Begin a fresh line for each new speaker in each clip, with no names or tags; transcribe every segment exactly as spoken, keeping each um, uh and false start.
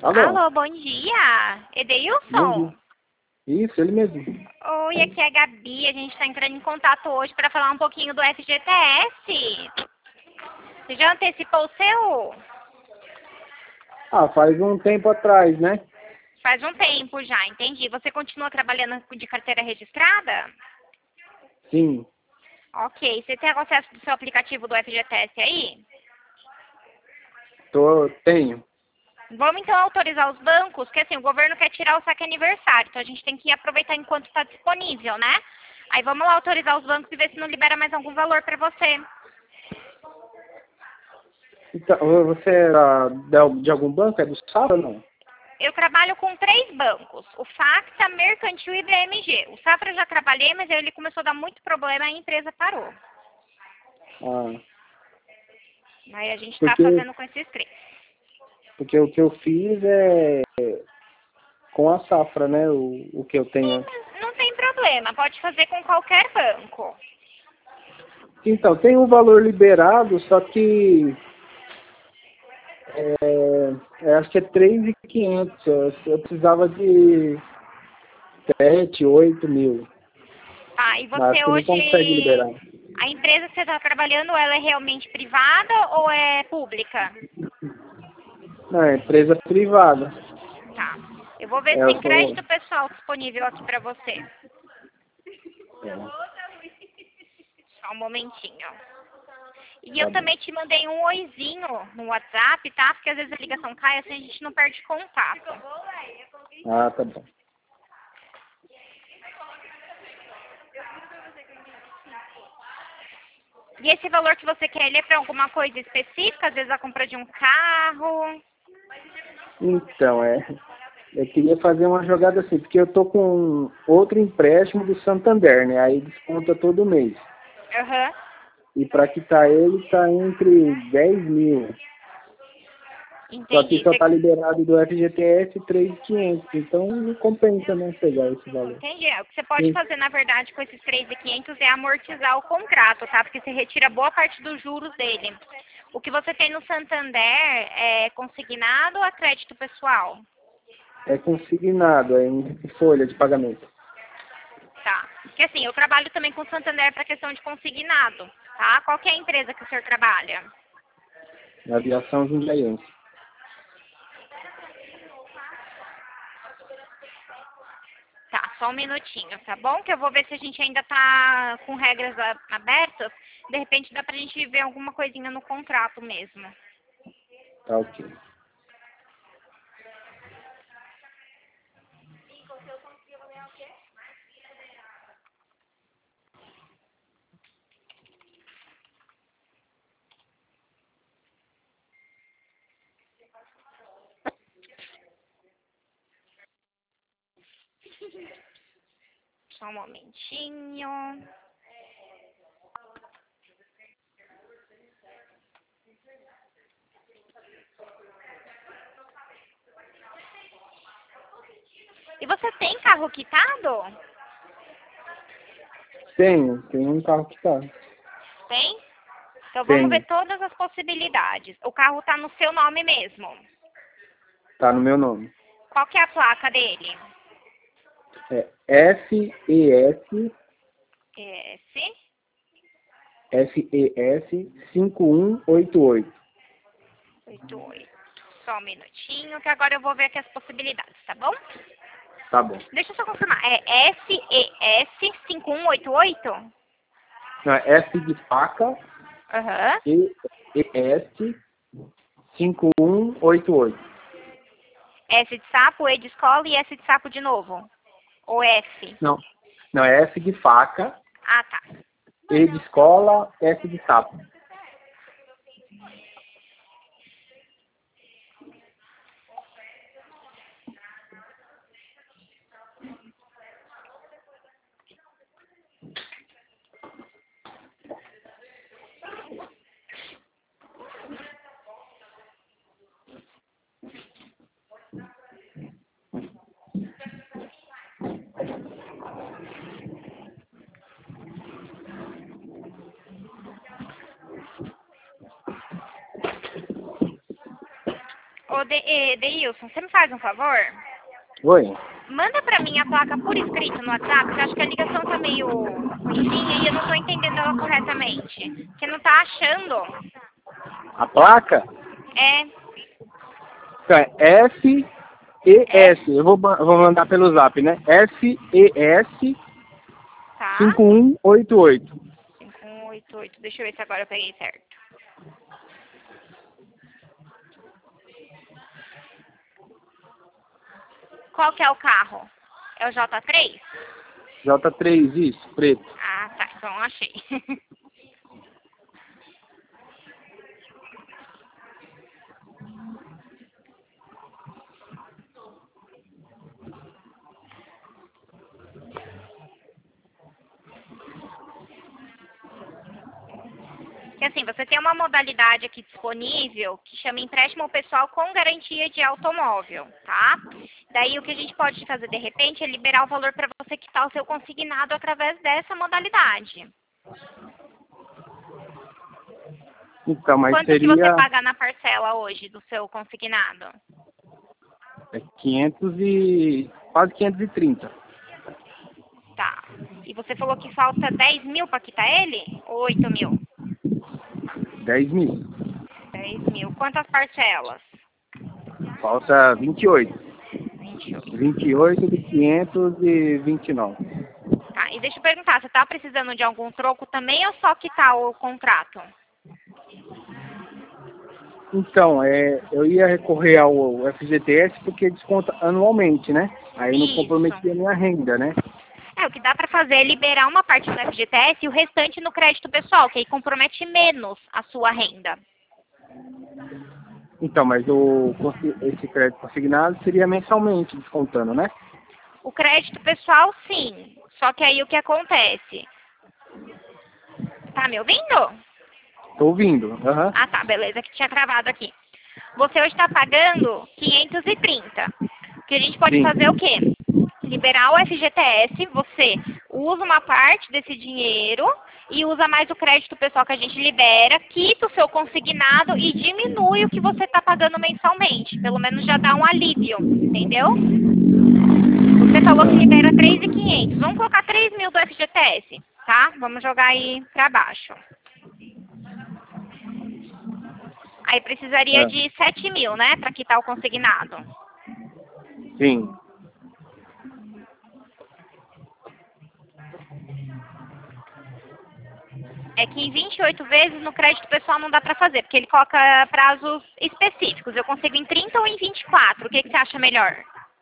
Alô?
Alô, bom dia.
Bom
Edeilson?
dia. Isso, ele mesmo.
Oi, aqui é a Gabi. A gente está entrando em contato hoje para falar um pouquinho do F G T S. Você já antecipou o seu?
Ah, faz um tempo atrás, né?
Faz um tempo já, entendi. Você continua trabalhando de carteira registrada?
Sim.
Ok. Você tem acesso do seu aplicativo do F G T S aí?
Tô, tenho.
Vamos então autorizar os bancos, porque assim, o governo quer tirar o saque aniversário, então a gente tem que aproveitar enquanto está disponível, né? Aí vamos lá autorizar os bancos e ver se não libera mais algum valor para você.
Então, você é ah, de de algum banco? É do Safra ou não?
Eu trabalho com três bancos, o Facta, Mercantil e B M G. O Safra eu já trabalhei, mas ele começou a dar muito problema e a empresa parou.
Ah,
Aí a gente está
porque,
fazendo com esses três.
porque o que eu fiz é com a Safra, né? O, o que eu
Sim,
tenho.
mas não tem problema, pode fazer com qualquer banco.
Então, tem um valor liberado, só que é, é, acho que é três mil e quinhentos. Eu, eu precisava de sete, oito mil.
Ah, e
Mas
você
acho que não consegue
hoje,
liberar.
a empresa que você está trabalhando, ela é realmente privada ou é pública?
Não, é empresa privada.
Tá. Eu vou ver
É,
se
eu
tem
sou.
crédito pessoal disponível aqui para você.
É,
Só um momentinho. E eu
tá bom.
também te mandei um oizinho no WhatsApp, tá? Porque às vezes a ligação cai, assim a gente não perde contato.
Ah, tá bom.
E esse valor que você quer, ele é para alguma coisa específica? Às vezes a compra de um carro?
Então, é. Eu queria fazer uma jogada assim, porque eu tô com outro empréstimo do Santander, né? Aí desconta todo mês.
Aham.
E para quitar ele tá entre dez mil. Só que
Entendi.
só
Você...
tá liberado do F G T S três mil e quinhentos. Então não compensa, né? Pegar esse valor.
Entendi. O que você pode
Sim.
fazer, na verdade, com esses três mil e quinhentos é amortizar o contrato, tá? Porque você retira boa parte dos juros dele. O que você tem no Santander é consignado ou é crédito pessoal?
É consignado, é em folha de pagamento.
Tá. Porque assim, eu trabalho também com o Santander para questão de consignado, tá? Qual que é a empresa que o senhor trabalha?
Na aviação jundiaiense.
Tá, só um minutinho, tá bom? Que eu vou ver se a gente ainda tá com regras a- abertas. De repente dá pra gente ver alguma coisinha no contrato mesmo.
Tá ok.
Só um momentinho. E você tem carro quitado?
Tenho, tem um carro que tá.
Tem? Então vamos ver
Tenho.
todas as possibilidades. O carro tá no seu nome mesmo.
Tá no meu nome.
Qual que é a placa dele?
É F E S
S
F E S cinco um oito oito.
oito oito. Só um minutinho, que agora eu vou ver aqui as possibilidades, tá bom?
Tá bom.
Deixa eu só confirmar. É F E S cinco um oito oito?
Não, é F de faca
Aham.
e E S cinco um oito oito.
S de sapo, E de escola e S de sapo de novo. Ou F?
Não, não, é F de faca,
Ah, tá.
E de escola, S de sapo.
Ô, De, eh, Deilson, você me faz um favor?
Oi.
Manda pra mim a placa por escrito no WhatsApp, porque eu acho que a ligação tá meio ruimzinha e eu não tô entendendo ela corretamente. Você não tá achando?
A placa
É,
é F E
é,
S. Eu vou, ma- vou mandar pelo zap, né? F E S
tá.
cinco um oito oito.
cinco um oito oito, deixa eu ver se agora eu peguei certo. Qual que é o carro? É o J três?
J três, isso, preto.
Ah, tá, então achei. Que assim, você tem uma modalidade aqui disponível que chama empréstimo pessoal com garantia de automóvel, tá? Daí o que a gente pode fazer de repente é liberar o valor para você quitar o seu consignado através dessa modalidade.
Então, mas
Quanto que você
seria
paga na parcela hoje do seu consignado?
é, quinhentos e quase quinhentos e trinta.
Tá. E você falou que falta dez mil para quitar ele? Ou oito mil?
dez mil.
dez mil. Quantas parcelas?
Falta vinte e oito.
vinte e oito.
vinte e oito de quinhentos e vinte e nove.
Tá. E deixa eu perguntar, você tá precisando de algum troco também ou só quitar o contrato?
Então, é, eu ia recorrer ao F G T S porque desconta anualmente, né? Aí não
Isso.
comprometia a minha renda, né?
É, o que dá para fazer é liberar uma parte no F G T S e o restante no crédito pessoal, que aí compromete menos a sua renda.
Então, mas o, consi- esse crédito consignado seria mensalmente descontando, né?
O crédito pessoal, sim. Só que aí o que acontece? Tá me ouvindo?
Tô ouvindo. Aham.
Ah, tá, beleza, que tinha cravado aqui. Você hoje está pagando quinhentos e trinta. O que a gente pode
Sim.
fazer é o quê? Liberar o F G T S, você usa uma parte desse dinheiro e usa mais o crédito pessoal que a gente libera, quita o seu consignado e diminui o que você está pagando mensalmente. Pelo menos já dá um alívio, entendeu? Você falou que libera três mil e quinhentos. Vamos colocar três mil do F G T S, tá? Vamos jogar aí para baixo. Aí precisaria
É.
de sete mil, né, para quitar o consignado.
Sim.
É que em vinte e oito vezes no crédito pessoal não dá para fazer, porque ele coloca prazos específicos. Eu consigo em trinta ou em vinte e quatro. O que, que você acha melhor?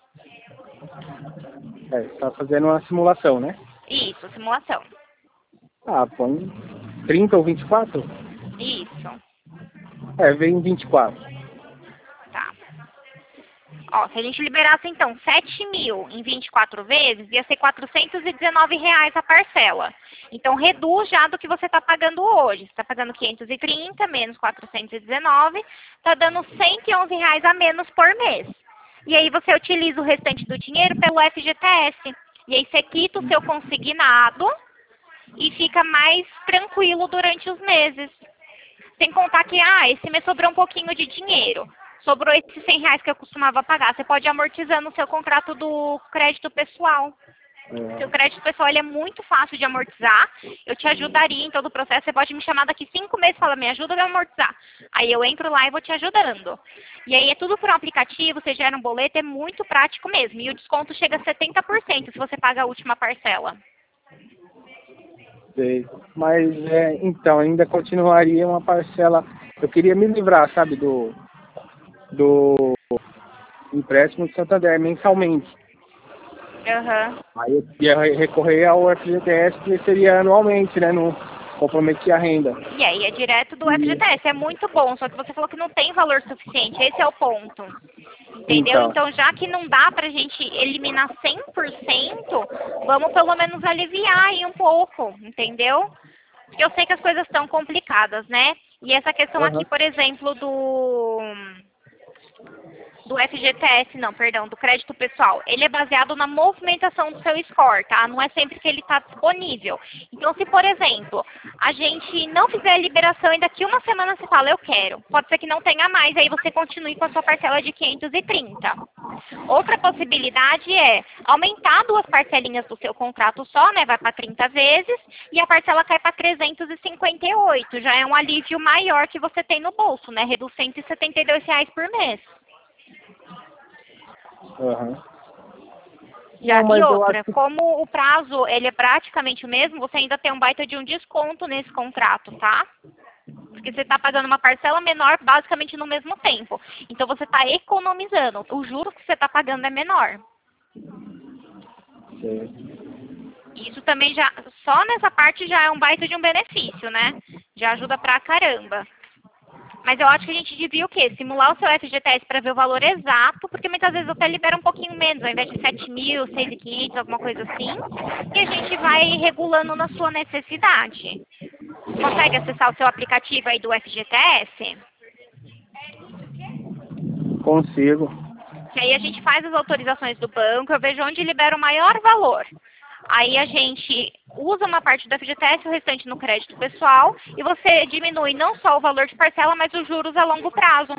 É, você tá fazendo uma simulação, né?
Isso, simulação.
Ah, põe trinta ou vinte e quatro?
Isso,
É, vem vinte e quatro.
tá. Ó, se a gente liberasse então sete mil em vinte e quatro vezes, ia ser quatrocentos e dezenove reais a parcela. Então reduz já do que você está pagando hoje. Você está pagando quinhentos e trinta menos quatrocentos e dezenove, está dando cento e onze reais a menos por mês. E aí você utiliza o restante do dinheiro pelo F G T S. E aí você quita o seu consignado e fica mais tranquilo durante os meses. Sem contar que, ah, esse mês sobrou um pouquinho de dinheiro. Sobrou esses cem reais que eu costumava pagar. Você pode ir amortizando o seu contrato do crédito pessoal.
É.
Seu crédito pessoal ele é muito fácil de amortizar. Eu te ajudaria em todo o processo. Você pode me chamar daqui cinco meses e falar, me ajuda a amortizar. Aí eu entro lá e vou te ajudando. E aí é tudo por um aplicativo, você gera um boleto, é muito prático mesmo. E o desconto chega a setenta por cento se você paga a última parcela.
Sei. Mas, é, então, ainda continuaria uma parcela. Eu queria me livrar, sabe, do, do empréstimo de Santander mensalmente.
Aham.
Aí eu ia re- recorrer ao F G T S, que seria anualmente, né? Não comprometia a renda.
E aí é direto do F G T S, é muito bom, só que você falou que não tem valor suficiente, esse é o ponto. Entendeu?
Então,
Então, já que não dá pra gente eliminar cem por cento, vamos pelo menos aliviar aí um pouco, entendeu? Porque eu sei que as coisas estão complicadas, né? E essa questão aqui,
aham.
por exemplo, do do F G T S, não, perdão, do crédito pessoal, ele é baseado na movimentação do seu score, tá? Não é sempre que ele está disponível. Então, se, por exemplo, a gente não fizer a liberação e daqui uma semana você fala, eu quero, pode ser que não tenha mais, aí você continue com a sua parcela de quinhentos e trinta. Outra possibilidade é aumentar duas parcelinhas do seu contrato só, né? Vai para trinta vezes e a parcela cai para trezentos e cinquenta e oito. Já é um alívio maior que você tem no bolso, né? Reduz cento e setenta e dois reais por mês.
Uhum.
Já
Não,
e
mas eu
outra,
acho que-
como o prazo ele é praticamente o mesmo, você ainda tem um baita de um desconto nesse contrato, tá? Porque você está pagando uma parcela menor basicamente no mesmo tempo. Então você está economizando. O juro que você está pagando é menor.
Sim.
Isso também já, só nessa parte já é um baita de um benefício, né? Já ajuda pra caramba. Mas eu acho que a gente devia o quê? Simular o seu F G T S para ver o valor exato, porque muitas vezes até libera um pouquinho menos, ao invés de sete mil, seis mil e quinhentos, alguma coisa assim. E a gente vai regulando na sua necessidade. Consegue acessar o seu aplicativo aí do F G T S?
Consigo.
Que aí a gente faz as autorizações do banco, eu vejo onde libera o maior valor. Aí a gente usa uma parte do F G T S, o restante no crédito pessoal, e você diminui não só o valor de parcela, mas os juros a longo prazo.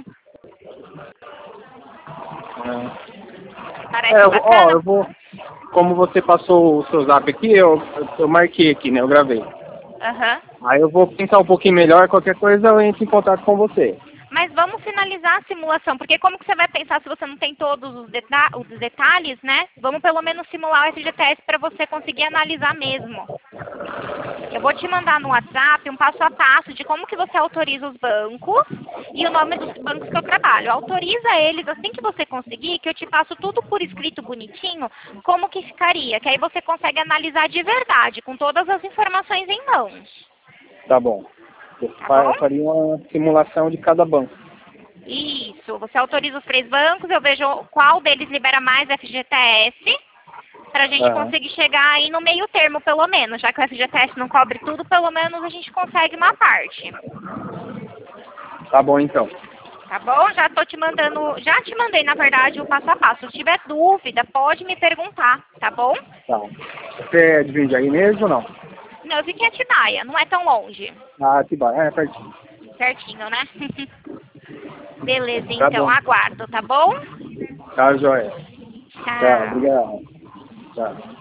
É.
Parece
É, eu,
bacana?
ó, eu vou. Como você passou o seu zap aqui, eu, eu marquei aqui, né? Eu gravei.
Aham.
Aí eu vou pensar um pouquinho melhor, qualquer coisa eu entro em contato com você.
Mas vamos finalizar a simulação, porque como que você vai pensar se você não tem todos os, deta os detalhes, né? Vamos pelo menos simular o F G T S para você conseguir analisar mesmo. Eu vou te mandar no WhatsApp um passo a passo de como que você autoriza os bancos e o nome dos bancos que eu trabalho. Autoriza eles assim que você conseguir, que eu te passo tudo por escrito bonitinho, como que ficaria, que aí você consegue analisar de verdade, com todas as informações em mãos.
Tá bom. Eu
Tá
fa-
bom?
eu faria uma simulação de cada banco.
Isso, você autoriza os três bancos, eu vejo qual deles libera mais F G T S, para a gente
Aham.
conseguir chegar aí no meio termo, pelo menos. Já que o F G T S não cobre tudo, pelo menos a gente consegue uma parte.
Tá bom então.
Tá bom? Já tô te mandando, já te mandei, na verdade, o passo a passo. Se tiver dúvida, pode me perguntar, tá bom?
Tá. Você é de Jundiaí mesmo ou não?
Não, eu fiquei em Atibaia, não é tão longe.
Ah, Atibaia, é pertinho.
Certinho, né? Beleza,
Tá
então,
bom.
aguardo, tá bom?
Tá, joia. Tá,
Tchau.
obrigado. Tá.